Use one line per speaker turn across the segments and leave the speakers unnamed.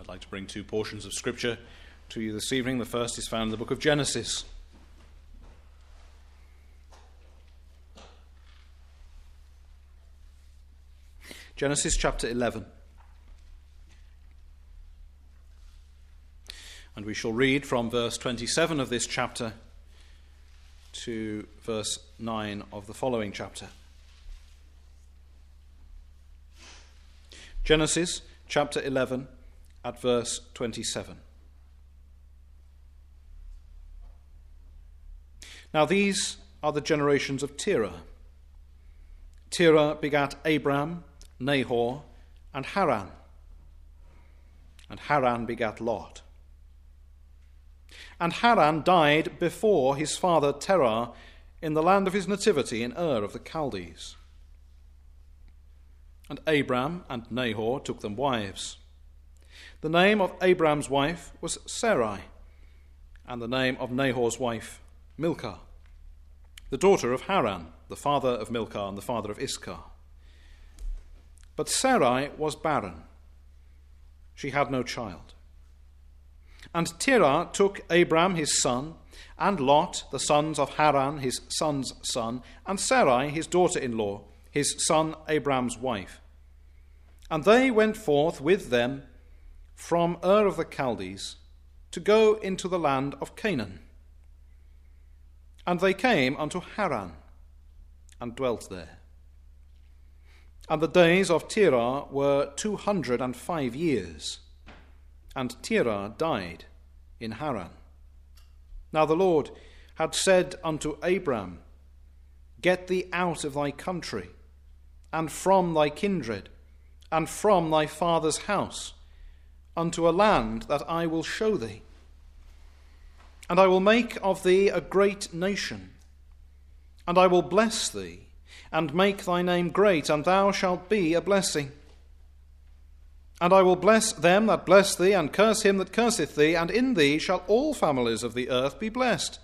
I'd like to bring two portions of Scripture to you this evening. The first is found in the book of Genesis. Genesis chapter 11. And we shall read from verse 27 of this chapter to verse 9 of the following chapter. Genesis chapter 11 at verse 27. Now these are the generations of Terah. Terah begat Abram, Nahor, and Haran. And Haran begat Lot. And Haran died before his father Terah in the land of his nativity in Ur of the Chaldees. And Abram and Nahor took them wives. The name of Abram's wife was Sarai, and the name of Nahor's wife Milcah, the daughter of Haran, the father of Milcah and the father of Iscah. But Sarai was barren. She had no child. And Terah took Abram his son, and Lot, the sons of Haran his son's son, and Sarai his daughter-in-law, his son Abram's wife. And they went forth with them from Ur of the Chaldees to go into the land of Canaan. And they came unto Haran, and dwelt there. And the days of Terah were 205 years, and Terah died in Haran. Now the Lord had said unto Abram, Get thee out of thy country, and from thy kindred, and from thy father's house, unto a land that I will show thee. And I will make of thee a great nation, and I will bless thee, and make thy name great, and thou shalt be a blessing. And I will bless them that bless thee, and curse him that curseth thee, and in thee shall all families of the earth be blessed.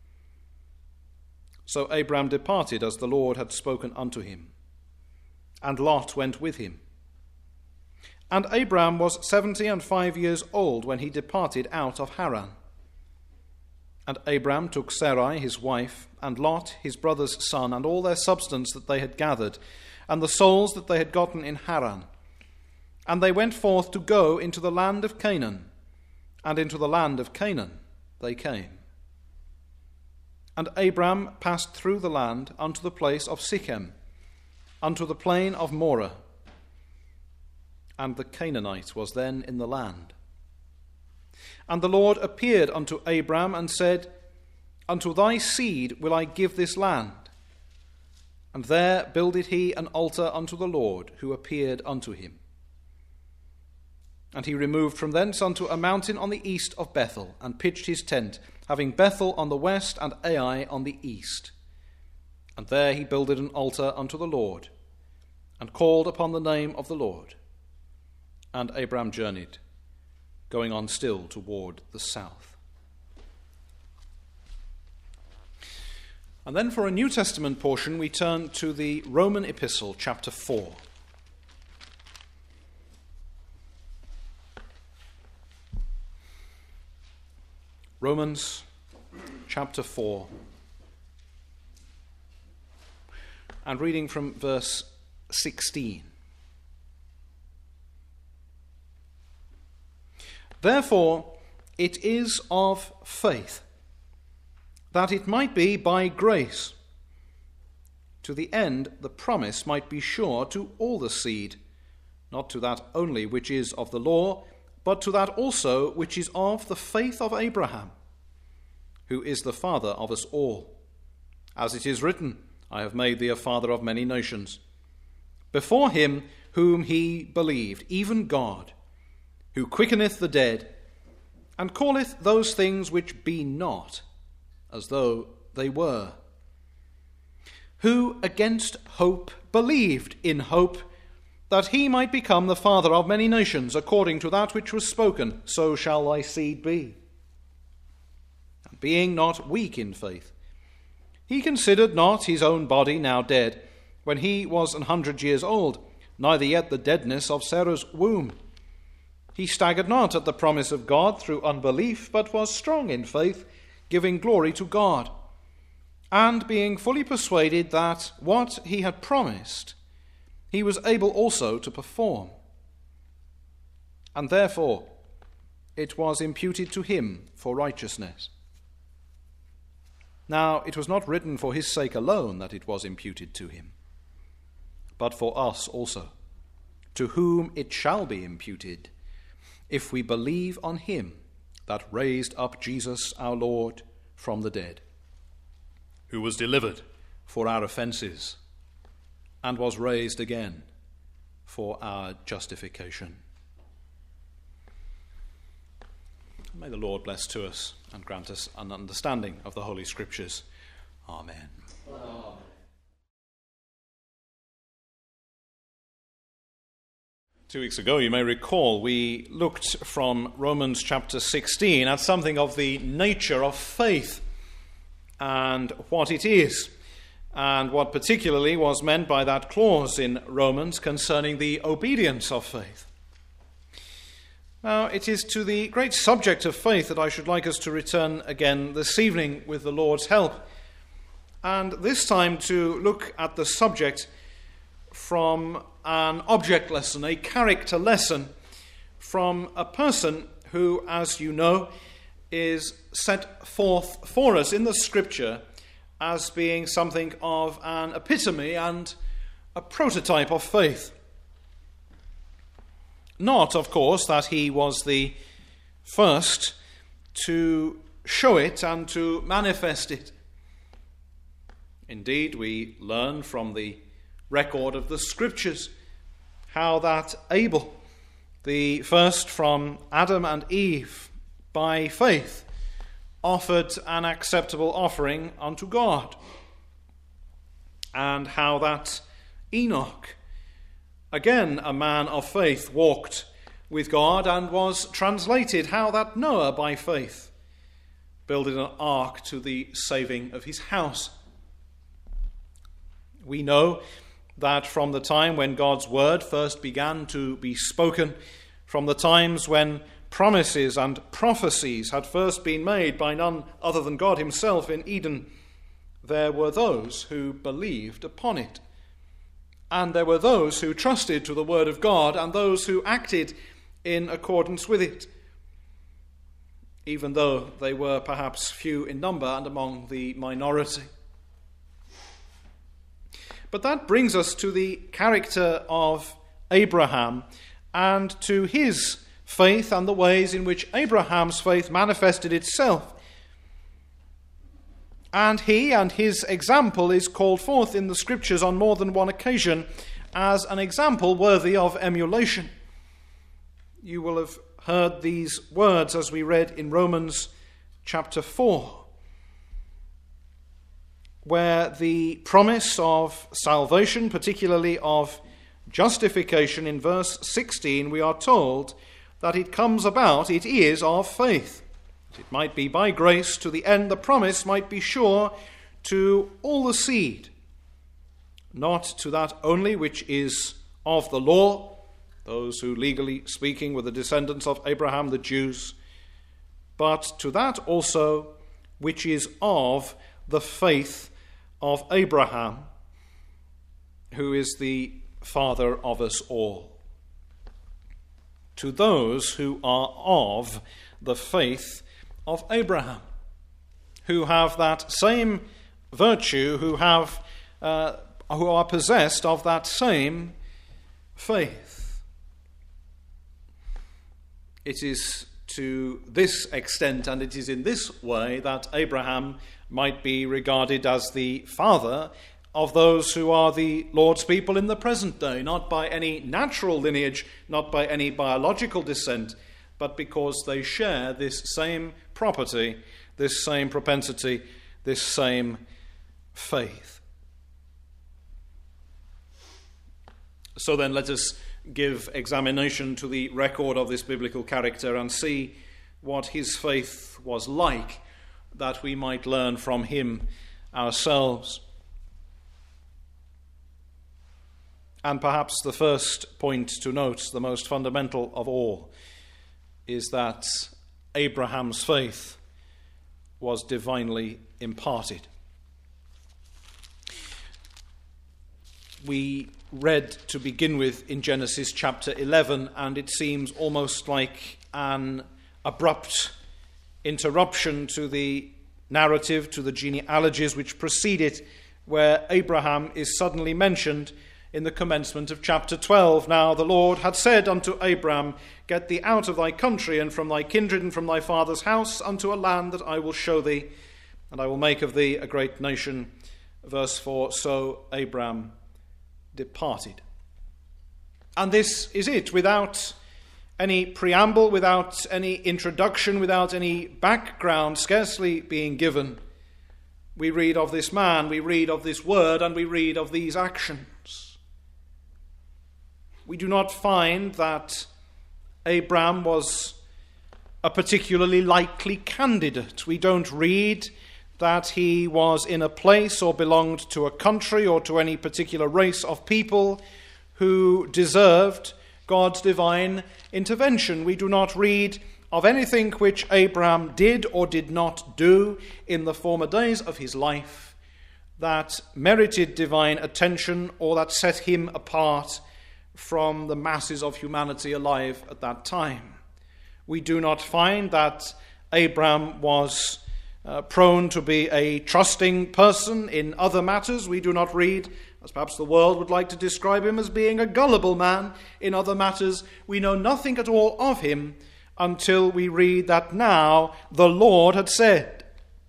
So Abram departed as the Lord had spoken unto him, and Lot went with him. And Abram was 75 years old when he departed out of Haran. And Abram took Sarai his wife, and Lot his brother's son, and all their substance that they had gathered, and the souls that they had gotten in Haran. And they went forth to go into the land of Canaan, and into the land of Canaan they came. And Abram passed through the land unto the place of Sichem, unto the plain of Moreh. And the Canaanite was then in the land. And the Lord appeared unto Abram and said, Unto thy seed will I give this land. And there builded he an altar unto the Lord, who appeared unto him. And he removed from thence unto a mountain on the east of Bethel, and pitched his tent, having Bethel on the west and Ai on the east. And there he builded an altar unto the Lord, and called upon the name of the Lord. And Abram journeyed, going on still toward the south. And then for a New Testament portion, we turn to the Roman Epistle, chapter 4. Romans chapter 4. And reading from verse 16. Therefore, it is of faith, that it might be by grace, to the end the promise might be sure to all the seed, not to that only which is of the law, but to that also which is of the faith of Abraham, who is the father of us all. As it is written, I have made thee a father of many nations, before him whom he believed, even God, who quickeneth the dead, and calleth those things which be not, as though they were. Who against hope believed in hope, that he might become the father of many nations, according to that which was spoken, so shall thy seed be. And being not weak in faith, he considered not his own body now dead, when he was 100 years old, neither yet the deadness of Sarah's womb. He staggered not at the promise of God through unbelief, but was strong in faith, giving glory to God, and being fully persuaded that what he had promised, he was able also to perform. And therefore it was imputed to him for righteousness. Now it was not written for his sake alone that it was imputed to him, but for us also, to whom it shall be imputed, if we believe on him that raised up Jesus our Lord from the dead, who was delivered for our offences and was raised again for our justification. May the Lord bless to us and grant us an understanding of the Holy Scriptures. Amen. Amen. 2 weeks ago, you may recall, we looked from Romans chapter 16 at something of the nature of faith and what it is, and what particularly was meant by that clause in Romans concerning the obedience of faith. Now, it is to the great subject of faith that I should like us to return again this evening with the Lord's help, and this time to look at the subject from an object lesson, a character lesson, from a person who, as you know, is set forth for us in the Scripture as being something of an epitome and a prototype of faith. Not, of course, that he was the first to show it and to manifest it. Indeed, we learn from the record of the Scriptures how that Abel, the first from Adam and Eve, by faith offered an acceptable offering unto God, and how that Enoch, again a man of faith, walked with God and was translated, how that Noah by faith builded an ark to the saving of his house. We know that from the time when God's word first began to be spoken, from the times when promises and prophecies had first been made by none other than God himself in Eden, there were those who believed upon it. And there were those who trusted to the word of God and those who acted in accordance with it, even though they were perhaps few in number and among the minority. But that brings us to the character of Abraham and to his faith and the ways in which Abraham's faith manifested itself. And he and his example is called forth in the Scriptures on more than one occasion as an example worthy of emulation. You will have heard these words as we read in Romans chapter 4. Where the promise of salvation, particularly of justification in verse 16, we are told that it comes about, it is of faith. It might be by grace to the end the promise might be sure to all the seed, not to that only which is of the law, those who legally speaking were the descendants of Abraham, the Jews, but to that also which is of the faith of Abraham, who is the father of us all. To those who are of the faith of Abraham, who have that same virtue, who are possessed of that same faith. It is to this extent, and it is in this way, that Abraham might be regarded as the father of those who are the Lord's people in the present day, not by any natural lineage, not by any biological descent, but because they share this same property, this same propensity, this same faith. So then let us give examination to the record of this biblical character and see what his faith was like, that we might learn from him ourselves. And perhaps the first point to note, the most fundamental of all, is that Abraham's faith was divinely imparted. We read to begin with in Genesis chapter 11, and it seems almost like an abrupt interruption to the narrative, to the genealogies which precede it, where Abraham is suddenly mentioned in the commencement of chapter 12. Now the Lord had said unto Abram, Get thee out of thy country, and from thy kindred, and from thy father's house, unto a land that I will show thee, and I will make of thee a great nation. Verse 4, so Abram departed. And this is it, without any preamble, without any introduction, without any background scarcely being given. We read of this man, we read of this word, and we read of these actions. We do not find that Abram was a particularly likely candidate. We don't read that he was in a place or belonged to a country or to any particular race of people who deserved God's divine intervention. We do not read of anything which Abram did or did not do in the former days of his life that merited divine attention or that set him apart from the masses of humanity alive at that time. We do not find that Abram was prone to be a trusting person in other matters. We do not read, as perhaps the world would like to describe him, as being a gullible man in other matters. We know nothing at all of him until we read that now the Lord had said.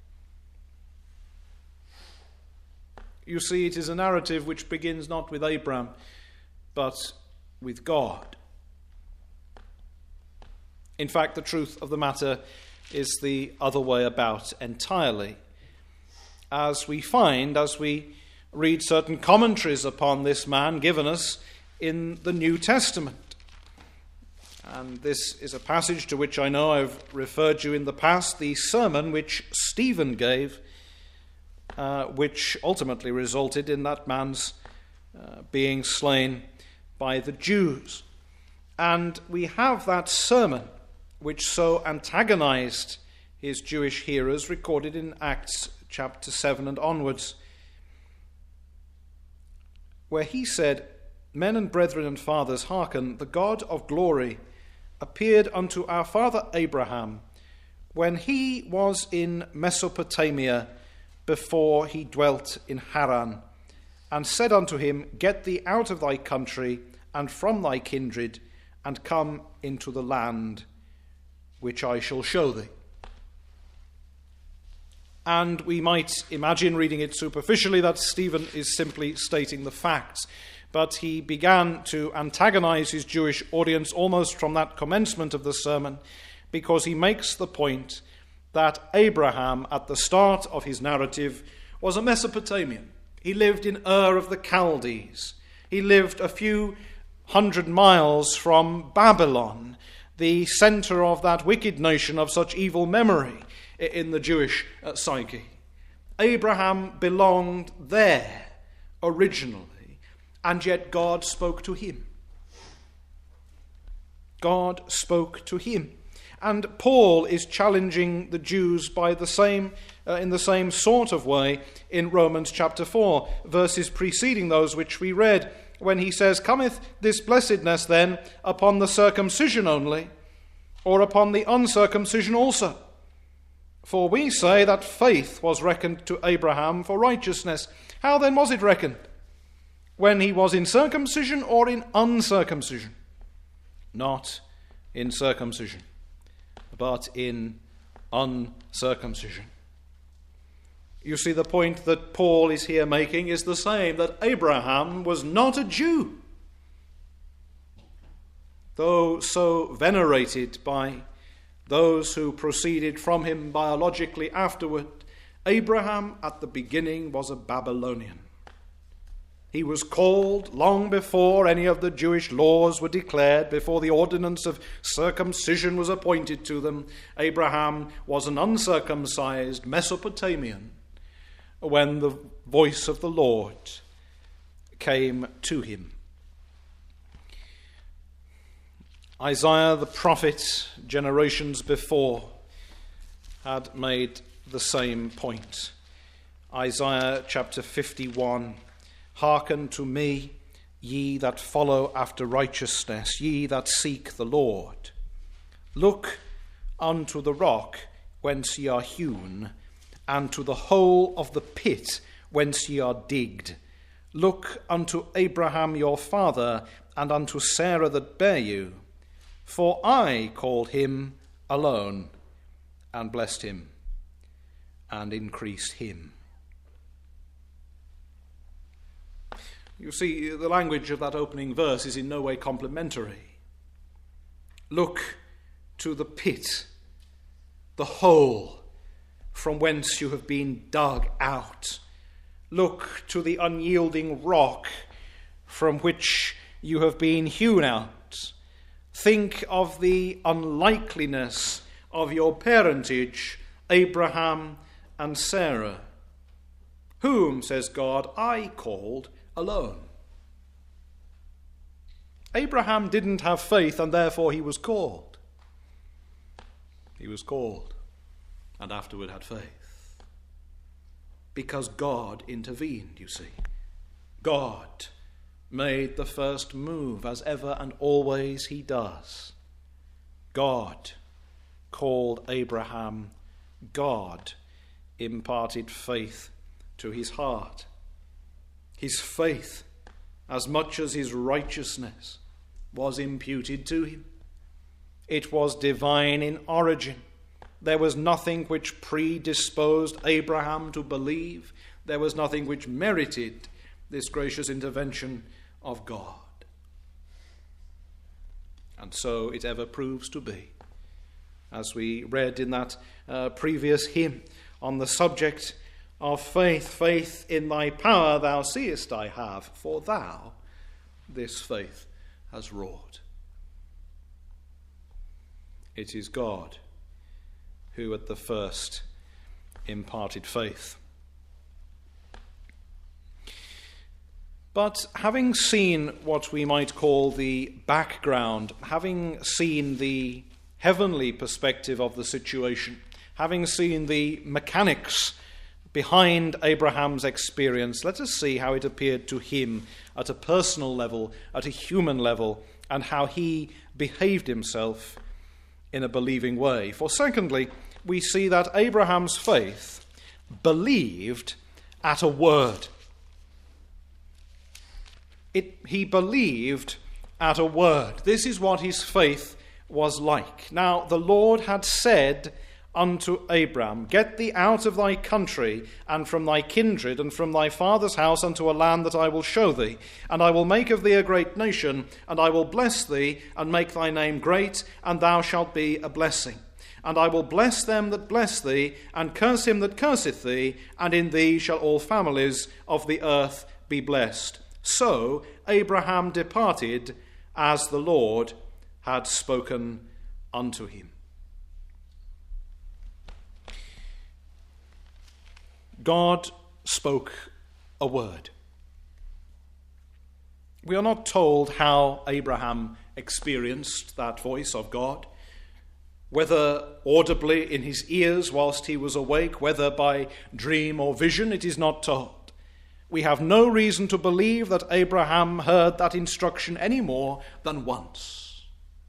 You see, it is a narrative which begins not with Abram, but with God. In fact, the truth of the matter is the other way about entirely. As we find, as we read certain commentaries upon this man given us in the New Testament. And this is a passage to which I know I've referred you in the past, the sermon which Stephen gave, which ultimately resulted in that man's being slain by the Jews. And we have that sermon which so antagonized his Jewish hearers recorded in Acts chapter 7 and onwards, where he said, Men and brethren and fathers, hearken, the God of glory appeared unto our father Abraham when he was in Mesopotamia before he dwelt in Haran, and said unto him, Get thee out of thy country and from thy kindred, and come into the land which I shall show thee. And we might imagine, reading it superficially, that Stephen is simply stating the facts. But he began to antagonize his Jewish audience almost from that commencement of the sermon, because he makes the point that Abraham, at the start of his narrative, was a Mesopotamian. He lived in Ur of the Chaldees. He lived a few 100 miles from Babylon, the center of that wicked nation of such evil memory in the Jewish psyche. Abraham belonged there originally, and yet God spoke to him. God spoke to him. And Paul is challenging the Jews by the same, in the same sort of way in Romans chapter 4, verses preceding those which we read, when he says, Cometh this blessedness then upon the circumcision only, or upon the uncircumcision also? For we say that faith was reckoned to Abraham for righteousness. How then was it reckoned? When he was in circumcision or in uncircumcision? Not in circumcision, but in uncircumcision. You see, the point that Paul is here making is the same, that Abraham was not a Jew. Though so venerated by those who proceeded from him biologically afterward, Abraham at the beginning was a Babylonian. He was called long before any of the Jewish laws were declared, before the ordinance of circumcision was appointed to them. Abraham was an uncircumcised Mesopotamian when the voice of the Lord came to him. Isaiah the prophet generations before had made the same point. Isaiah chapter 51, "Hearken to me, ye that follow after righteousness, ye that seek the Lord. Look unto the rock whence ye are hewn, and to the hole of the pit whence ye are digged. Look unto Abraham your father, and unto Sarah that bare you. For I called him alone, and blessed him, and increased him." You see, the language of that opening verse is in no way complimentary. Look to the pit, the hole from whence you have been dug out. Look to the unyielding rock from which you have been hewn out. Think of the unlikeliness of your parentage, Abraham and Sarah, whom, says God, I called alone. Abraham didn't have faith, and therefore he was called. He was called and afterward had faith. Because God intervened, you see. God made the first move, as ever and always he does. God called Abraham. God imparted faith to his heart. His faith, as much as his righteousness, was imputed to him. It was divine in origin. There was nothing which predisposed Abraham to believe. There was nothing which merited this gracious intervention of God. And so it ever proves to be. As we read in that previous hymn on the subject of faith, "Faith in thy power thou seest I have, for thou this faith has wrought." It is God who at the first imparted faith. But having seen what we might call the background, having seen the heavenly perspective of the situation, having seen the mechanics behind Abraham's experience, let us see how it appeared to him at a personal level, at a human level, and how he behaved himself in a believing way. For secondly, we see that Abraham's faith believed at a word. He believed at a word. This is what his faith was like. Now, the Lord had said unto Abram, "Get thee out of thy country, and from thy kindred, and from thy father's house, unto a land that I will show thee. And I will make of thee a great nation, and I will bless thee, and make thy name great, and thou shalt be a blessing. And I will bless them that bless thee, and curse him that curseth thee, and in thee shall all families of the earth be blessed." So Abraham departed as the Lord had spoken unto him. God spoke a word. We are not told how Abraham experienced that voice of God, whether audibly in his ears whilst he was awake, whether by dream or vision, it is not told. We have no reason to believe that Abraham heard that instruction any more than once.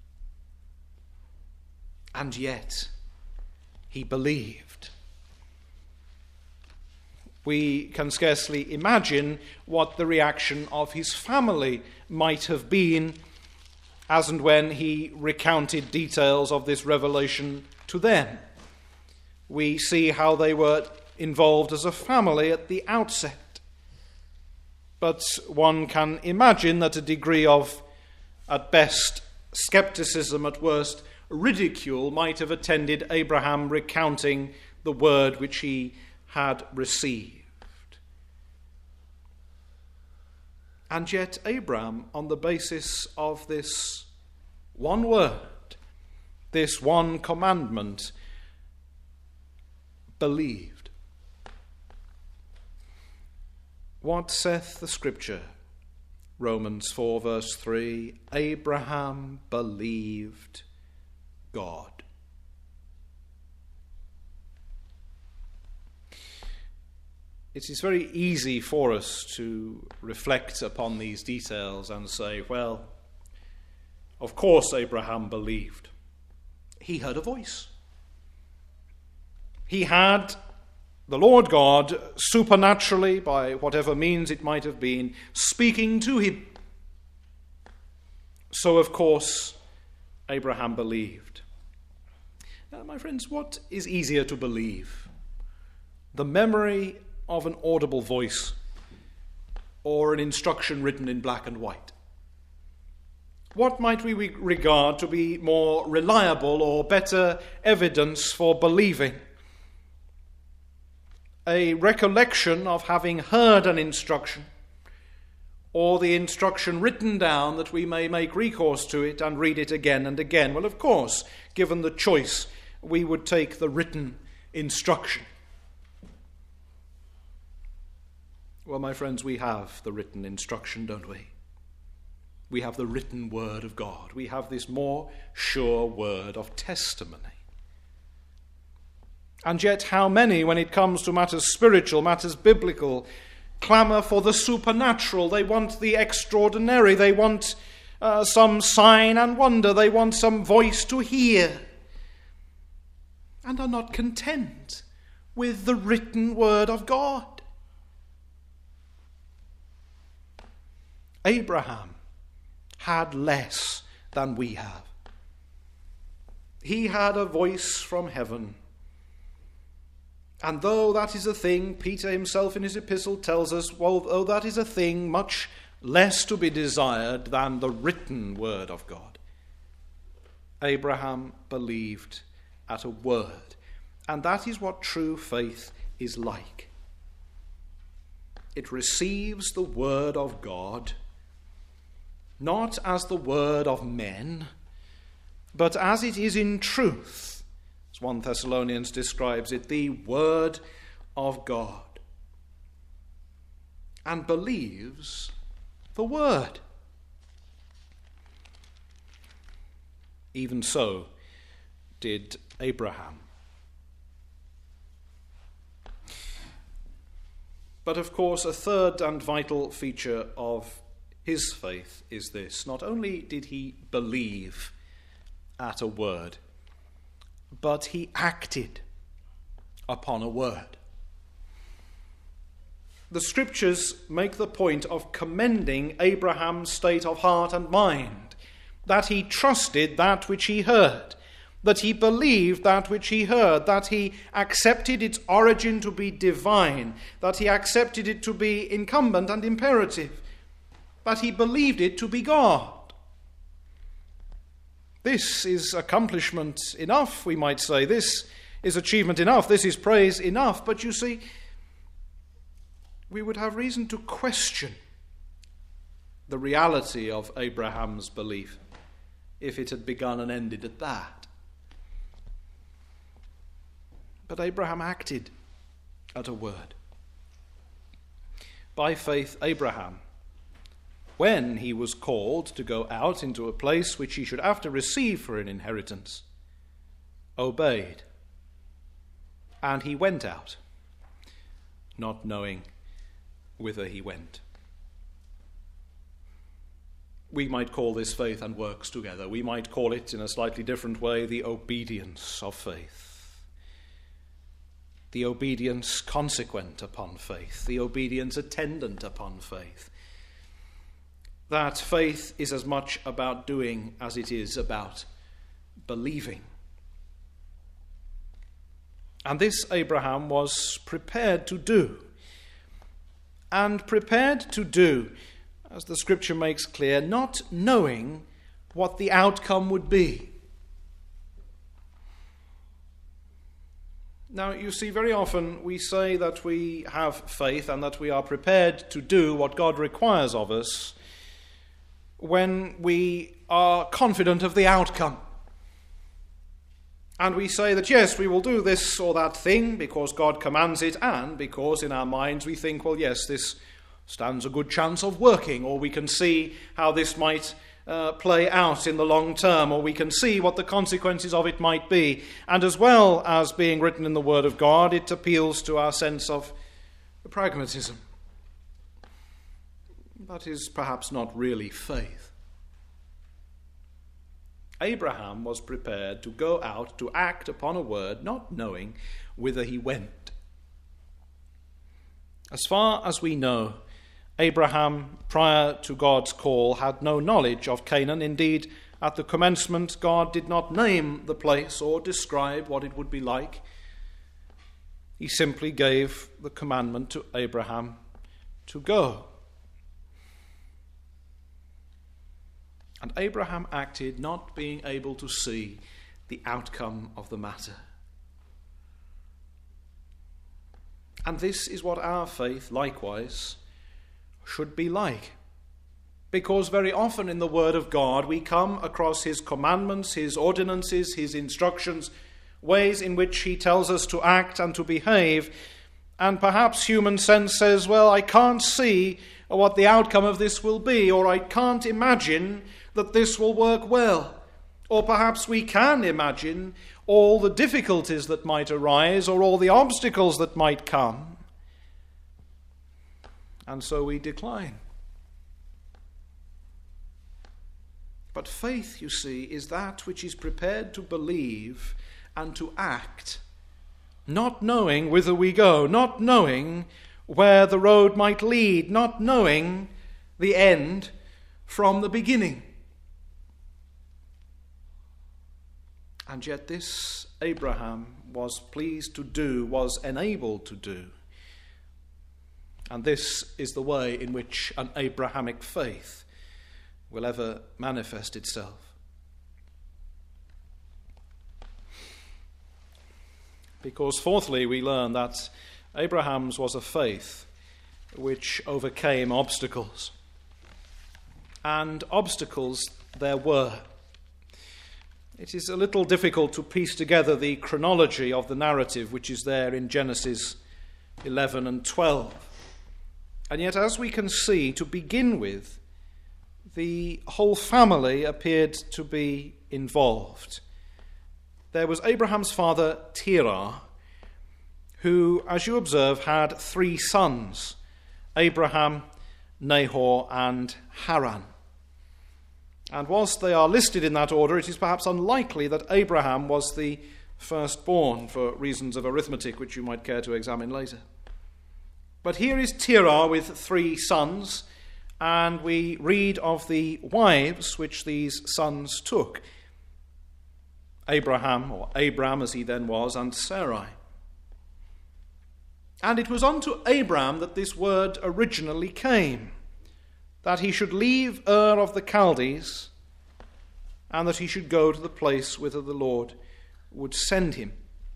And yet, he believed. We can scarcely imagine what the reaction of his family might have been as and when he recounted details of this revelation to them. We see how they were involved as a family at the outset. But one can imagine that a degree of, at best, skepticism, at worst, ridicule might have attended Abraham recounting the word which he had received. And yet Abraham, on the basis of this one word, this one commandment, believed. What saith the Scripture? Romans 4 verse 3, Abraham believed God. It is very easy for us to reflect upon these details and say, well, of course Abraham believed. He heard a voice. He had the Lord God supernaturally, by whatever means it might have been, speaking to him. So, of course, Abraham believed. Now, my friends, what is easier to believe? The memory of an audible voice or an instruction written in black and white? What might we regard to be more reliable or better evidence for believing? A recollection of having heard an instruction, or the instruction written down that we may make recourse to it and read it again and again? Well, of course, given the choice, we would take the written instruction. Well, my friends, we have the written instruction, don't we? We have the written word of God. We have this more sure word of testimony. And yet how many, when it comes to matters spiritual, matters biblical, clamour for the supernatural? They want the extraordinary. They want some sign and wonder. They want some voice to hear. And are not content with the written word of God. Abraham had less than we have. He had a voice from heaven. And though that is a thing, Peter himself in his epistle tells us, well, though that is a thing much less to be desired than the written word of God, Abraham believed at a word. And that is what true faith is like. It receives the word of God, not as the word of men, but as it is in truth. As 1 Thessalonians describes it, the word of God. And believes the word. Even so did Abraham. But of course, a third and vital feature of his faith is this: not only did he believe at a word, but he acted upon a word. The scriptures make the point of commending Abraham's state of heart and mind, that he trusted that which he heard, that he believed that which he heard, that he accepted its origin to be divine, that he accepted it to be incumbent and imperative, that he believed it to be God. This is accomplishment enough, we might say. This is achievement enough. This is praise enough. But you see, we would have reason to question the reality of Abraham's belief if it had begun and ended at that. But Abraham acted at a word. By faith, Abraham, when he was called to go out into a place which he should after receive for an inheritance, obeyed. And he went out, not knowing whither he went. We might call this faith and works together. We might call it, in a slightly different way, the obedience of faith. The obedience consequent upon faith. The obedience attendant upon faith. That faith is as much about doing as it is about believing. And this Abraham was prepared to do. And prepared to do, as the scripture makes clear, not knowing what the outcome would be. Now, you see, very often we say that we have faith and that we are prepared to do what God requires of us when we are confident of the outcome. And we say that, yes, we will do this or that thing because God commands it, and because in our minds we think, well, yes, this stands a good chance of working, or we can see how this might play out in the long term, or we can see what the consequences of it might be. And as well as being written in the Word of God, it appeals to our sense of pragmatism. That is perhaps not really faith. Abraham was prepared to go out to act upon a word, not knowing whither he went. As far as we know, Abraham, prior to God's call, had no knowledge of Canaan. Indeed, at the commencement, God did not name the place or describe what it would be like. He simply gave the commandment to Abraham to go. And Abraham acted not being able to see the outcome of the matter. And this is what our faith likewise should be like. Because very often in the Word of God we come across his commandments, his ordinances, his instructions, ways in which he tells us to act and to behave, and perhaps human sense says, well, I can't see what the outcome of this will be, or I can't imagine that this will work well. Or perhaps we can imagine all the difficulties that might arise, or all the obstacles that might come. And so we decline. But faith, you see, is that which is prepared to believe and to act, not knowing whither we go, not knowing where the road might lead, not knowing the end from the beginning. And yet this Abraham was pleased to do, was enabled to do. And this is the way in which an Abrahamic faith will ever manifest itself. Because fourthly, we learn that Abraham's was a faith which overcame obstacles. And obstacles there were. It is a little difficult to piece together the chronology of the narrative which is there in Genesis 11 and 12. And yet, as we can see, to begin with, the whole family appeared to be involved. There was Abraham's father, Terah, who, as you observe, had 3 sons, Abraham, Nahor, and Haran. And whilst they are listed in that order, it is perhaps unlikely that Abraham was the firstborn, for reasons of arithmetic which you might care to examine later. But here is Terah with 3 sons, and we read of the wives which these sons took. Abraham, or Abram as he then was, and Sarai. And it was unto Abram that this word originally came, that he should leave Ur of the Chaldees, and that he should go to the place whither the Lord would send him.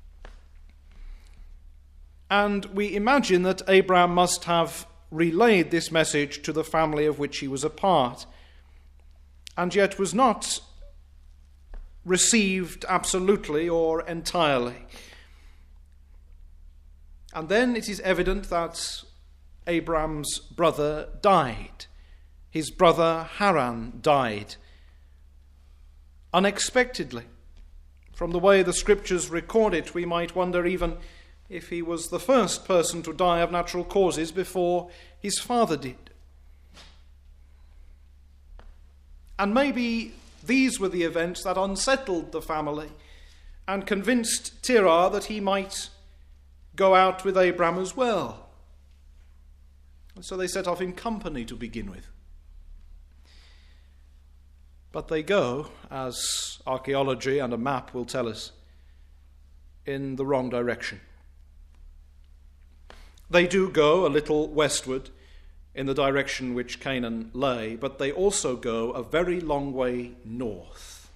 And we imagine that Abram must have relayed this message to the family of which he was a part, and yet was not received absolutely or entirely. And then it is evident that Abram's brother died. His brother Haran died unexpectedly. From the way the scriptures record it, we might wonder even if he was the first person to die of natural causes before his father did. And maybe these were the events that unsettled the family and convinced Terah that he might go out with Abram as well. And so they set off in company to begin with. But they go, as archaeology and a map will tell us, in the wrong direction. They do go a little westward in the direction which Canaan lay, but they also go a very long way north.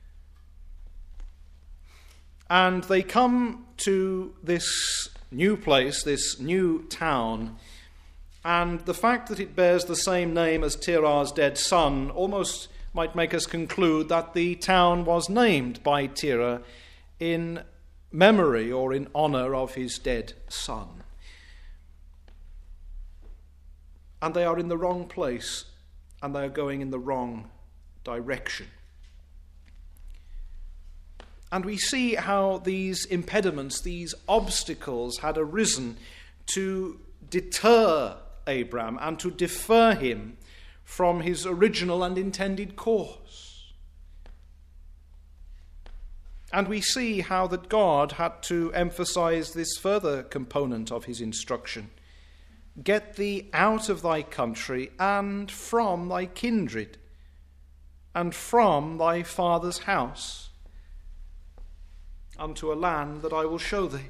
And they come to this new place, this new town, and the fact that it bears the same name as Terah's dead son almost might make us conclude that the town was named by Terah in memory or in honor of his dead son. And they are in the wrong place, and they are going in the wrong direction. And we see how these impediments, these obstacles had arisen to deter Abram and to defer him from his original and intended course. And we see how that God had to emphasize this further component of his instruction. Get thee out of thy country and from thy kindred and from thy father's house unto a land that I will show thee.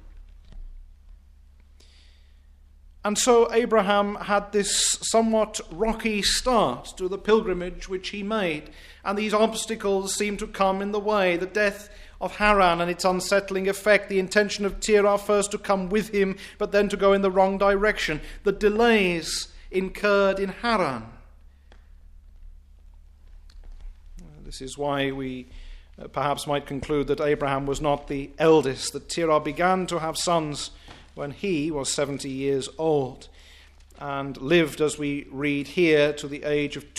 And so Abraham had this somewhat rocky start to the pilgrimage which he made, and these obstacles seemed to come in the way. The death of Haran and its unsettling effect, the intention of Terah first to come with him, but then to go in the wrong direction, the delays incurred in Haran. This is why we perhaps might conclude that Abraham was not the eldest, that Terah began to have sons when he was 70 years old, and lived, as we read here, to the age of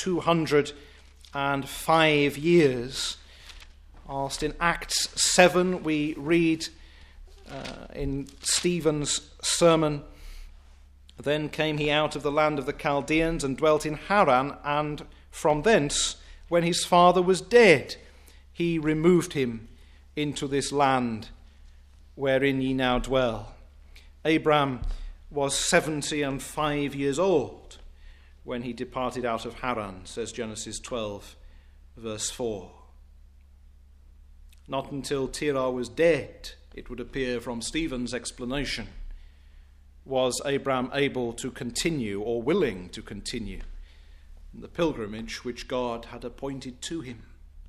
205 years. Whilst in Acts 7 we read in Stephen's sermon, then came he out of the land of the Chaldeans and dwelt in Haran, and from thence, when his father was dead, he removed him into this land wherein ye now dwell. Abram was 75 years old when he departed out of Haran, says Genesis 12, verse 4. Not until Terah was dead, it would appear from Stephen's explanation, was Abram able to continue, or willing to continue, the pilgrimage which God had appointed to him.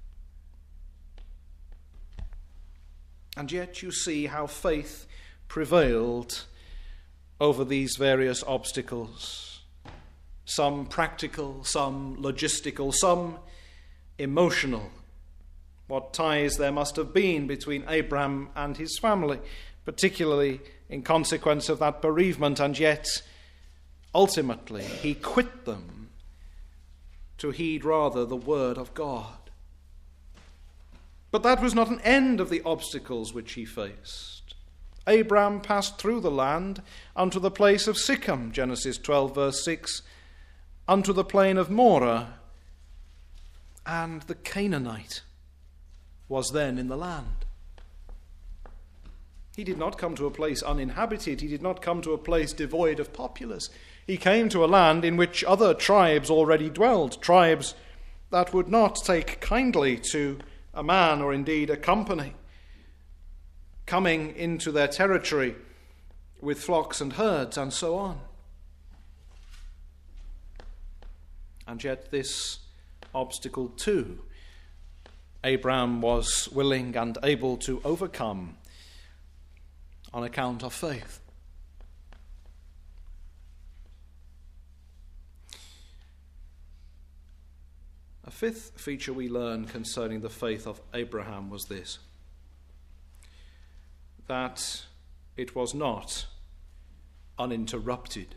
And yet you see how faith prevailed over these various obstacles, some practical, some logistical, some emotional. What ties there must have been between Abram and his family, particularly in consequence of that bereavement, and yet ultimately he quit them to heed rather the word of God. But that was not an end of the obstacles which he faced. Abram passed through the land unto the place of Sichem, Genesis 12, verse 6, unto the plain of Moreh, and the Canaanite was then in the land. He did not come to a place uninhabited. He did not come to a place devoid of populace. He came to a land in which other tribes already dwelled, tribes that would not take kindly to a man, or indeed a company, coming into their territory with flocks and herds and so on. And yet this obstacle too, Abram was willing and able to overcome on account of faith. A fifth feature we learn concerning the faith of Abraham was this: that it was not uninterrupted.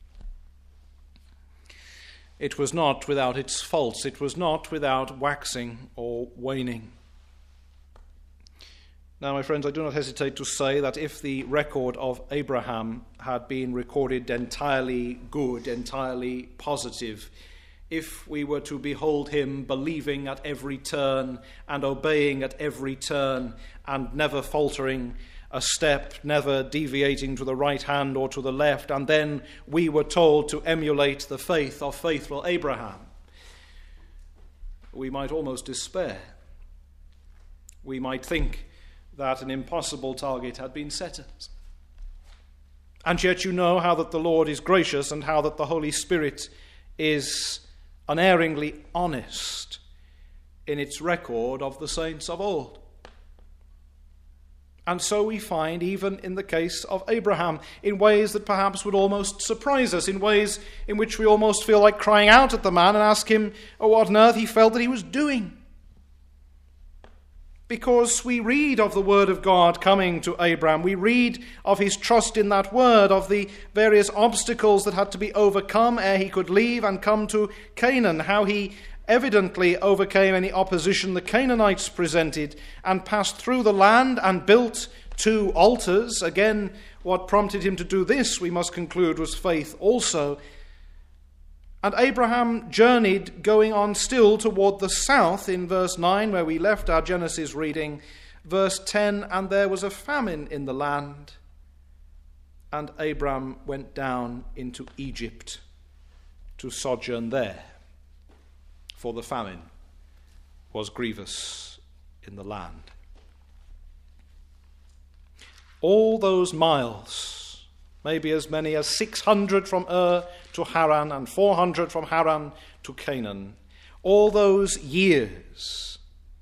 It was not without its faults. It was not without waxing or waning. Now, my friends, I do not hesitate to say that if the record of Abraham had been recorded entirely good, entirely positive, if we were to behold him believing at every turn and obeying at every turn and never faltering a step, never deviating to the right hand or to the left, and then we were told to emulate the faith of faithful Abraham, we might almost despair. We might think that an impossible target had been set us. And yet you know how that the Lord is gracious and how that the Holy Spirit is unerringly honest in its record of the saints of old. And so we find, even in the case of Abraham, in ways that perhaps would almost surprise us, in ways in which we almost feel like crying out at the man and ask him what on earth he felt that he was doing. Because we read of the word of God coming to Abraham, we read of his trust in that word, of the various obstacles that had to be overcome ere he could leave and come to Canaan, how he evidently overcame any opposition the Canaanites presented and passed through the land and built 2 altars. Again, what prompted him to do this, we must conclude, was faith also. And Abraham journeyed, going on still toward the south in verse 9, where we left our Genesis reading. Verse 10, and there was a famine in the land, and Abram went down into Egypt to sojourn there, for the famine was grievous in the land. All those miles, maybe as many as 600 from Ur to Haran and 400 from Haran to Canaan, all those years,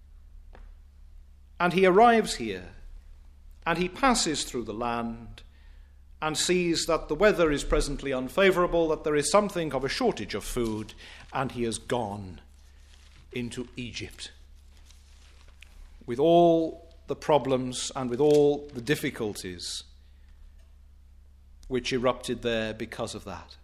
and he arrives here, and he passes through the land, and sees that the weather is presently unfavorable, that there is something of a shortage of food, and he has gone into Egypt with all the problems and with all the difficulties which erupted there because of that.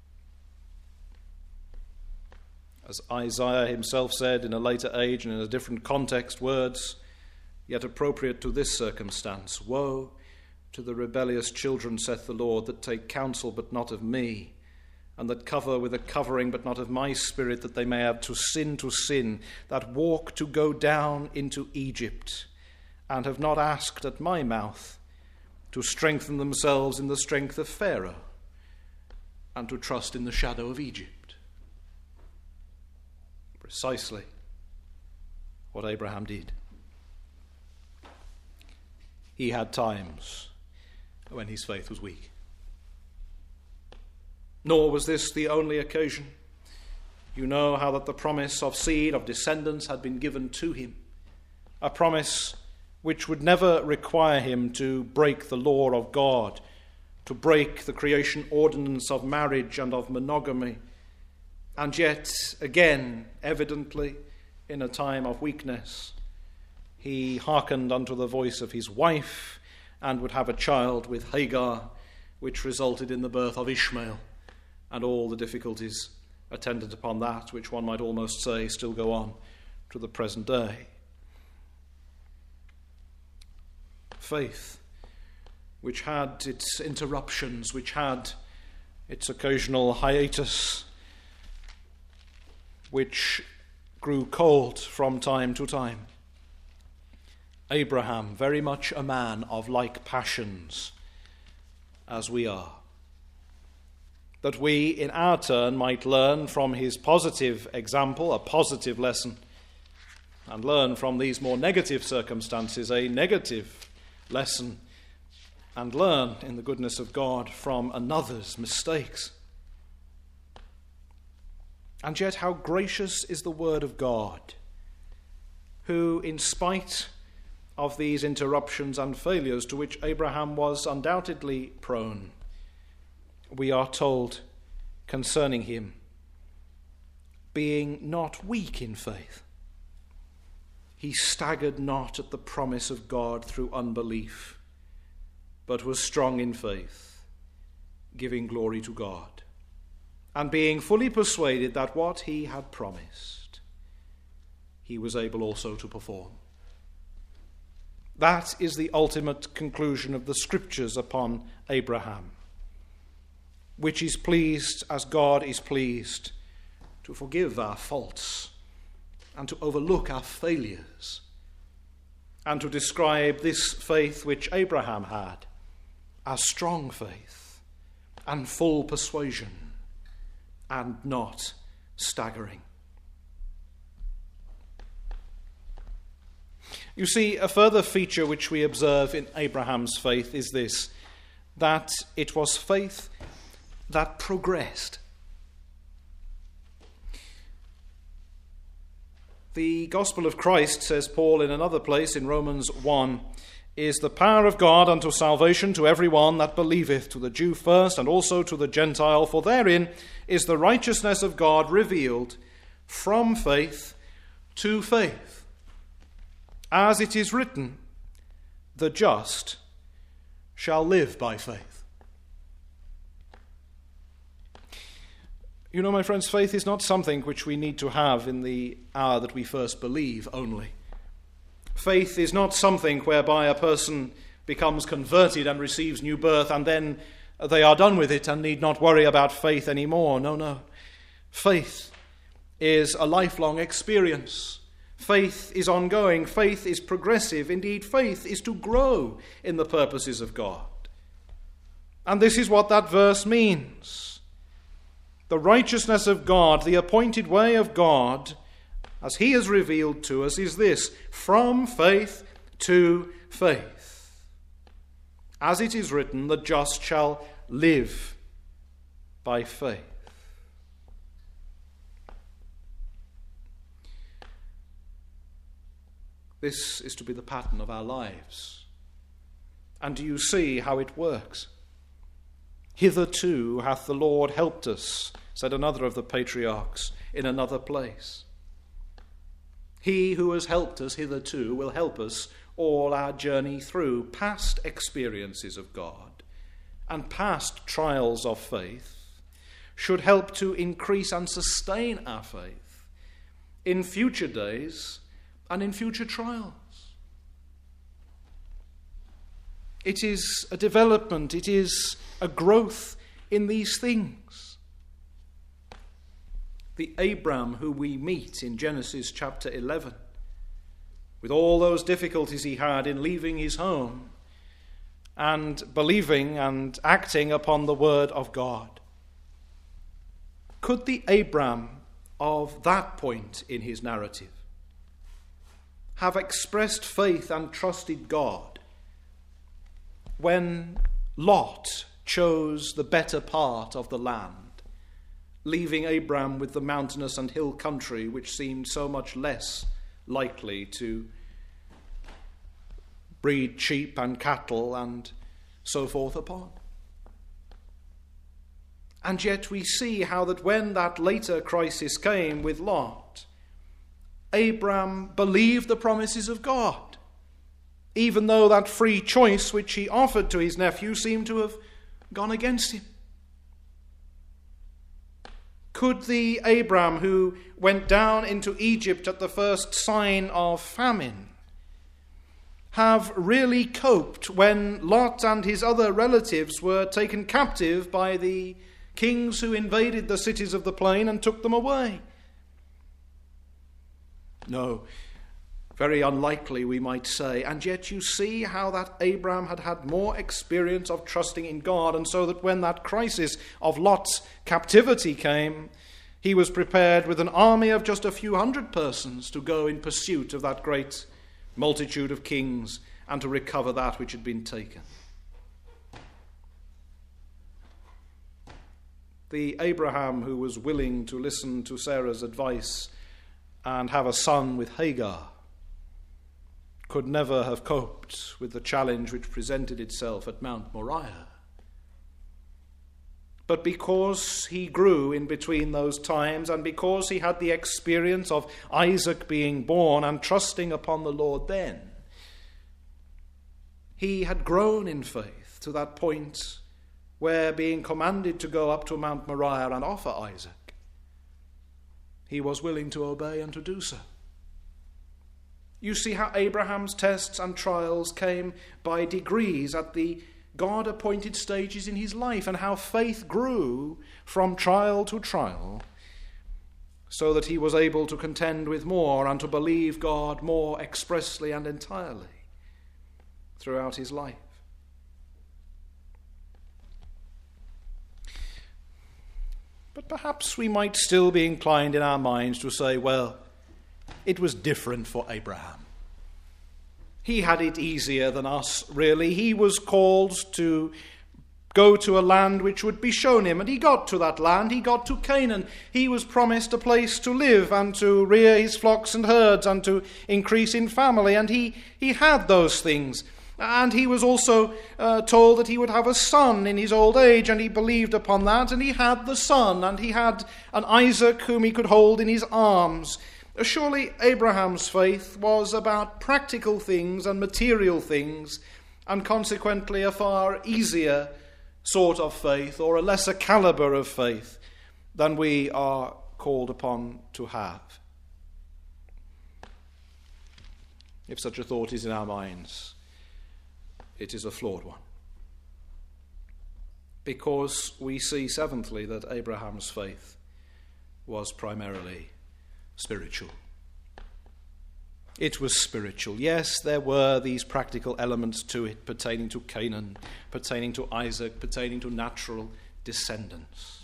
As Isaiah himself said in a later age and in a different context, words yet appropriate to this circumstance: woe to the rebellious children, saith the Lord, that take counsel but not of me, and that cover with a covering but not of my spirit, that they may add to sin, that walk to go down into Egypt, and have not asked at my mouth to strengthen themselves in the strength of Pharaoh, and to trust in the shadow of Egypt. Precisely what Abraham did. He had times when his faith was weak. Nor was this the only occasion. You know how that the promise of seed, of descendants, had been given to him, a promise which would never require him to break the law of God, to break the creation ordinance of marriage and of monogamy. And yet, again, evidently, in a time of weakness, he hearkened unto the voice of his wife and would have a child with Hagar, which resulted in the birth of Ishmael, and all the difficulties attendant upon that, which one might almost say still go on to the present day. Faith, which had its interruptions, which had its occasional hiatus, which grew cold from time to time. Abraham, very much a man of like passions as we are, that we in our turn might learn from his positive example, a positive lesson, and learn from these more negative circumstances a negative lesson, and learn in the goodness of God from another's mistakes. And yet how gracious is the word of God, who, in spite of these interruptions and failures to which Abraham was undoubtedly prone, we are told concerning him, being not weak in faith, he staggered not at the promise of God through unbelief, but was strong in faith, giving glory to God, and being fully persuaded that what he had promised, he was able also to perform. That is the ultimate conclusion of the Scriptures upon Abraham, which is pleased, as God is pleased, to forgive our faults and to overlook our failures, and to describe this faith which Abraham had as strong faith and full persuasion and not staggering. You see, a further feature which we observe in Abraham's faith is this, that it was faith that progressed. The gospel of Christ, says Paul in another place in Romans 1, is the power of God unto salvation to every one that believeth, to the Jew first and also to the Gentile, for therein is the righteousness of God revealed from faith to faith. As it is written, the just shall live by faith. You know, my friends, faith is not something which we need to have in the hour that we first believe only. Faith is not something whereby a person becomes converted and receives new birth and then they are done with it and need not worry about faith anymore. No. Faith is a lifelong experience. Faith is ongoing. Faith is progressive. Indeed, faith is to grow in the purposes of God. And this is what that verse means. The righteousness of God, the appointed way of God, as he has revealed to us, is this: from faith to faith. As it is written, the just shall live by faith. This is to be the pattern of our lives. And do you see how it works? Hitherto hath the Lord helped us, said another of the patriarchs in another place. He who has helped us hitherto will help us all our journey through. Past experiences of God and past trials of faith should help to increase and sustain our faith in future days and in future trials. It is a development, it is a growth in these things. The Abram who we meet in Genesis chapter 11, with all those difficulties he had in leaving his home and believing and acting upon the word of God. Could the Abram of that point in his narrative have expressed faith and trusted God when Lot chose the better part of the land, leaving Abram with the mountainous and hill country which seemed so much less likely to breed sheep and cattle and so forth upon? And yet we see how that when that later crisis came with Lot, Abram believed the promises of God, even though that free choice which he offered to his nephew seemed to have gone against him. Could the Abram who went down into Egypt at the first sign of famine have really coped when Lot and his other relatives were taken captive by the kings who invaded the cities of the plain and took them away? No, very unlikely, we might say. And yet you see how that Abram had had more experience of trusting in God, and so that when that crisis of Lot's captivity came, he was prepared with an army of just a few hundred persons to go in pursuit of that great multitude of kings and to recover that which had been taken. The Abraham who was willing to listen to Sarah's advice and have a son with Hagar could never have coped with the challenge which presented itself at Mount Moriah. But because he grew in between those times, and because he had the experience of Isaac being born and trusting upon the Lord then, he had grown in faith to that point where, being commanded to go up to Mount Moriah and offer Isaac, he was willing to obey and to do so. You see how Abraham's tests and trials came by degrees at the God-appointed stages in his life, and how faith grew from trial to trial, so that he was able to contend with more and to believe God more expressly and entirely throughout his life. But perhaps we might still be inclined in our minds to say, well, it was different for Abraham. He had it easier than us, really. He was called to go to a land which would be shown him, and he got to that land. He got to Canaan. He was promised a place to live and to rear his flocks and herds and to increase in family, and he had those things. And he was also told that he would have a son in his old age, and he believed upon that, and he had the son, and he had an Isaac whom he could hold in his arms. Surely Abraham's faith was about practical things and material things, and consequently a far easier sort of faith, or a lesser caliber of faith, than we are called upon to have. If such a thought is in our minds, it is a flawed one. Because we see, seventhly, that Abraham's faith was primarily spiritual. It was spiritual. Yes, there were these practical elements to it pertaining to Canaan, pertaining to Isaac, pertaining to natural descendants.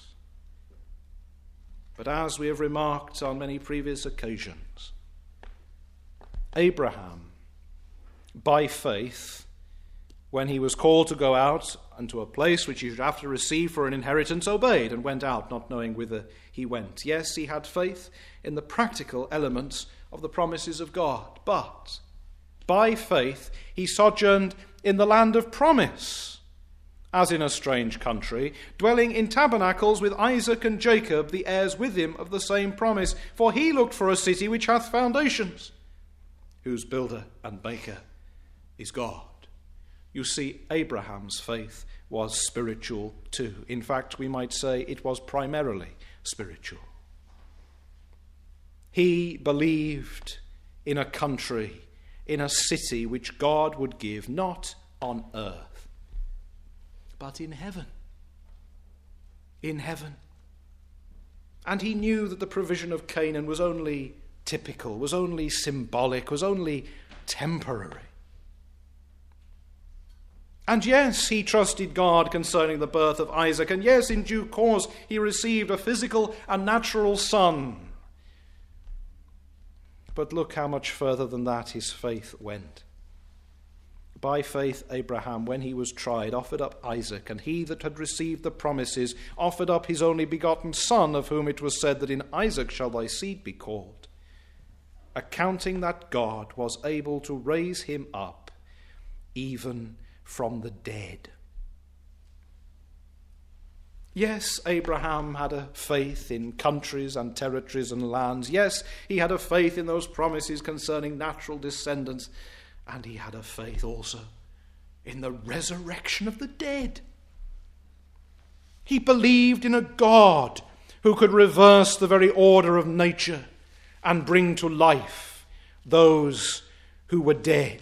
But as we have remarked on many previous occasions, Abraham, by faith, when he was called to go out unto a place which he should have to receive for an inheritance, obeyed and went out, not knowing whither he went. Yes, he had faith in the practical elements of the promises of God, but by faith he sojourned in the land of promise, as in a strange country, dwelling in tabernacles with Isaac and Jacob, the heirs with him of the same promise. For he looked for a city which hath foundations, whose builder and maker is God. You see, Abraham's faith was spiritual too. In fact, we might say it was primarily spiritual. He believed in a country, in a city which God would give, not on earth, but in heaven. In heaven. And he knew that the provision of Canaan was only typical, was only symbolic, was only temporary. And yes, he trusted God concerning the birth of Isaac, and yes, in due course he received a physical and natural son. But look how much further than that his faith went. By faith, Abraham, when he was tried, offered up Isaac, and he that had received the promises offered up his only begotten son, of whom it was said that in Isaac shall thy seed be called, accounting that God was able to raise him up even from the dead. Yes, Abraham had a faith in countries and territories and lands. Yes, he had a faith in those promises concerning natural descendants. And he had a faith also in the resurrection of the dead. He believed in a God who could reverse the very order of nature and bring to life those who were dead.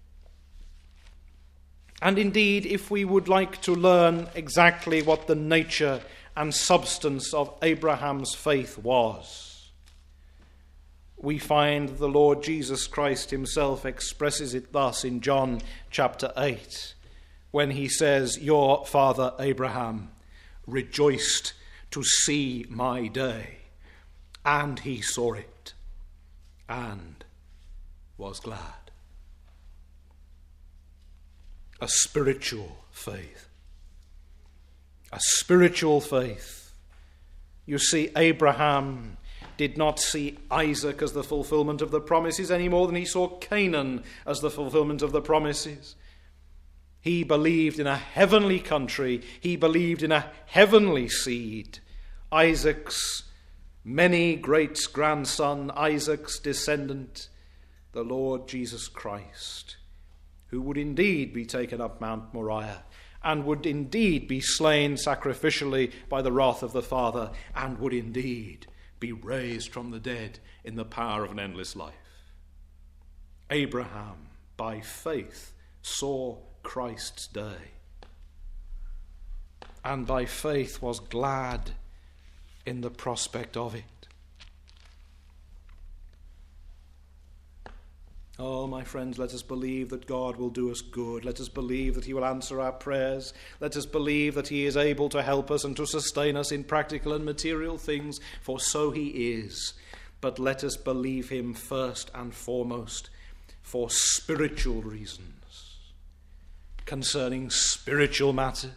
And indeed, if we would like to learn exactly what the nature and substance of Abraham's faith was, we find the Lord Jesus Christ himself expresses it thus in John chapter 8, when he says, "Your father Abraham rejoiced to see my day, and he saw it, and was glad." A spiritual faith. A spiritual faith. You see, Abraham did not see Isaac as the fulfillment of the promises any more than he saw Canaan as the fulfillment of the promises. He believed in a heavenly country. He believed in a heavenly seed. Isaac's many great-grandson, Isaac's descendant, the Lord Jesus Christ, who would indeed be taken up Mount Moriah, and would indeed be slain sacrificially by the wrath of the Father, and would indeed be raised from the dead in the power of an endless life. Abraham, by faith, saw Christ's day, and by faith was glad in the prospect of it. Oh, my friends, let us believe that God will do us good. Let us believe that he will answer our prayers. Let us believe that he is able to help us and to sustain us in practical and material things, for so he is. But let us believe him first and foremost for spiritual reasons, concerning spiritual matters.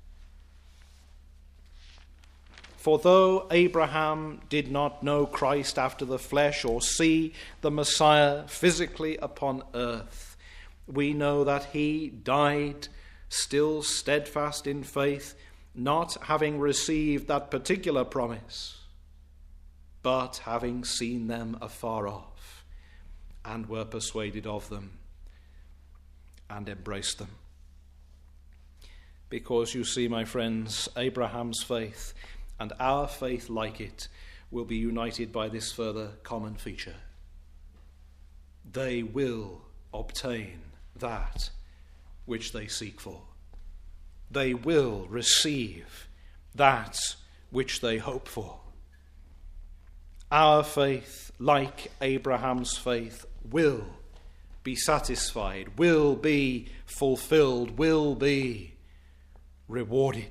For though Abraham did not know Christ after the flesh or see the Messiah physically upon earth, we know that he died still steadfast in faith, not having received that particular promise, but having seen them afar off, and were persuaded of them, and embraced them. Because you see, my friends, Abraham's faith and our faith, like it, will be united by this further common feature. They will obtain that which they seek for. They will receive that which they hope for. Our faith, like Abraham's faith, will be satisfied, will be fulfilled, will be rewarded.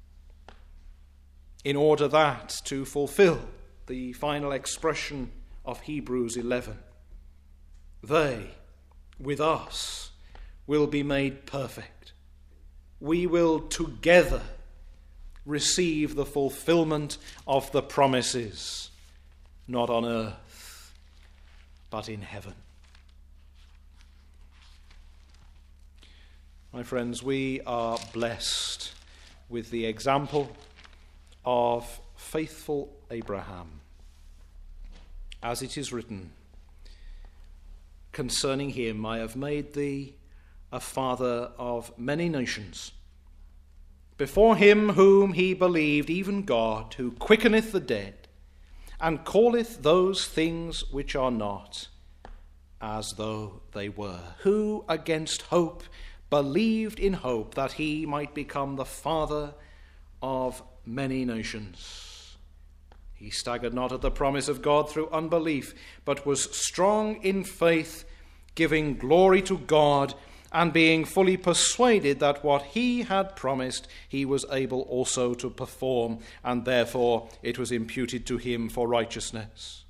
In order that, to fulfill the final expression of Hebrews 11, they, with us, will be made perfect. We will together receive the fulfillment of the promises, not on earth, but in heaven. My friends, we are blessed with the example of faithful Abraham. As it is written, concerning him, I have made thee a father of many nations. Before him whom he believed, even God, who quickeneth the dead, and calleth those things which are not as though they were, who against hope believed in hope that he might become the father of many nations. He staggered not at the promise of God through unbelief, but was strong in faith, giving glory to God, and being fully persuaded that what he had promised he was able also to perform, and therefore it was imputed to him for righteousness.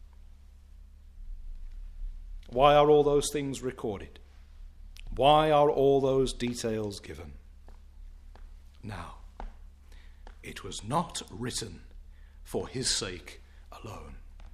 Why are all those things recorded? Why are all those details given? Now, it was not written for his sake alone.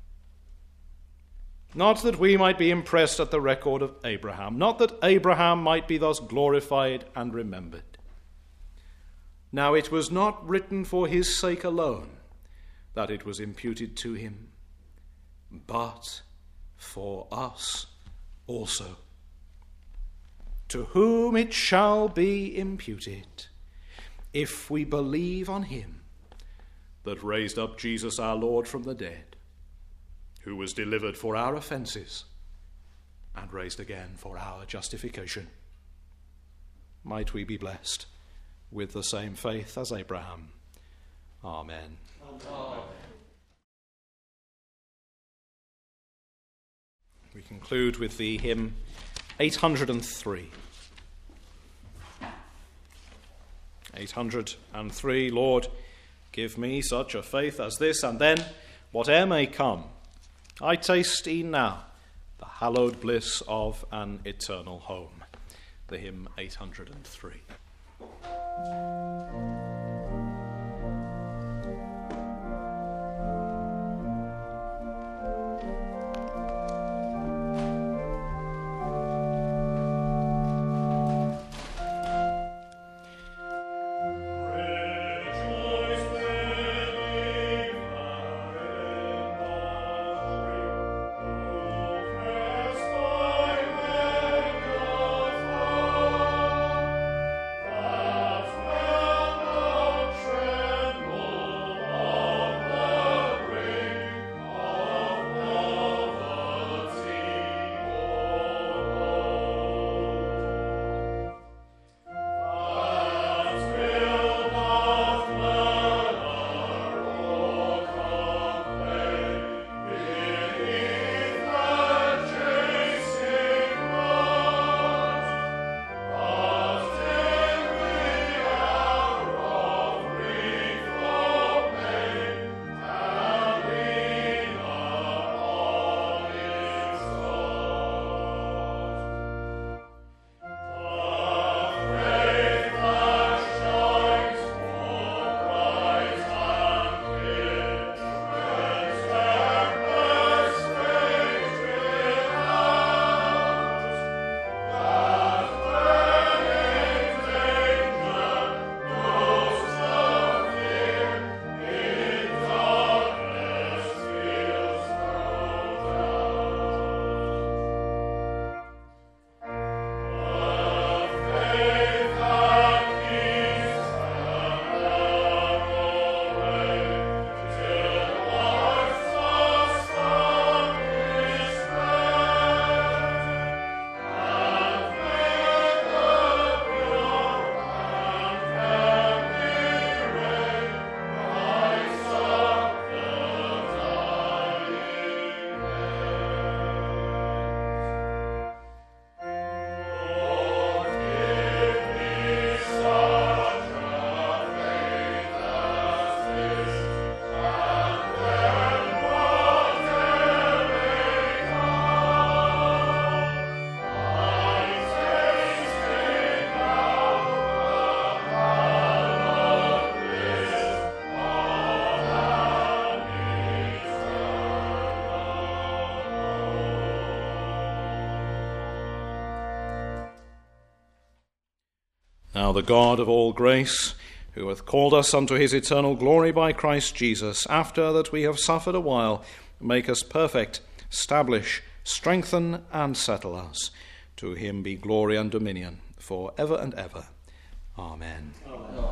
Not that we might be impressed at the record of Abraham, not that Abraham might be thus glorified and remembered. Now, it was not written for his sake alone that it was imputed to him, but for us also, to whom it shall be imputed, if we believe on him that raised up Jesus our Lord from the dead, who was delivered for our offences and raised again for our justification. Might we be blessed with the same faith as Abraham. Amen. Amen. We conclude with the hymn 803. 803, Lord, give me such a faith as this, and then, whate'er may come, I taste e'en now the hallowed bliss of an eternal home. The hymn 803.
That
Now the God of all grace, who hath called us unto his eternal glory by Christ Jesus, after that we have suffered a while, make us perfect, establish, strengthen, and settle us. To him be glory and dominion for ever and ever. Amen. Amen.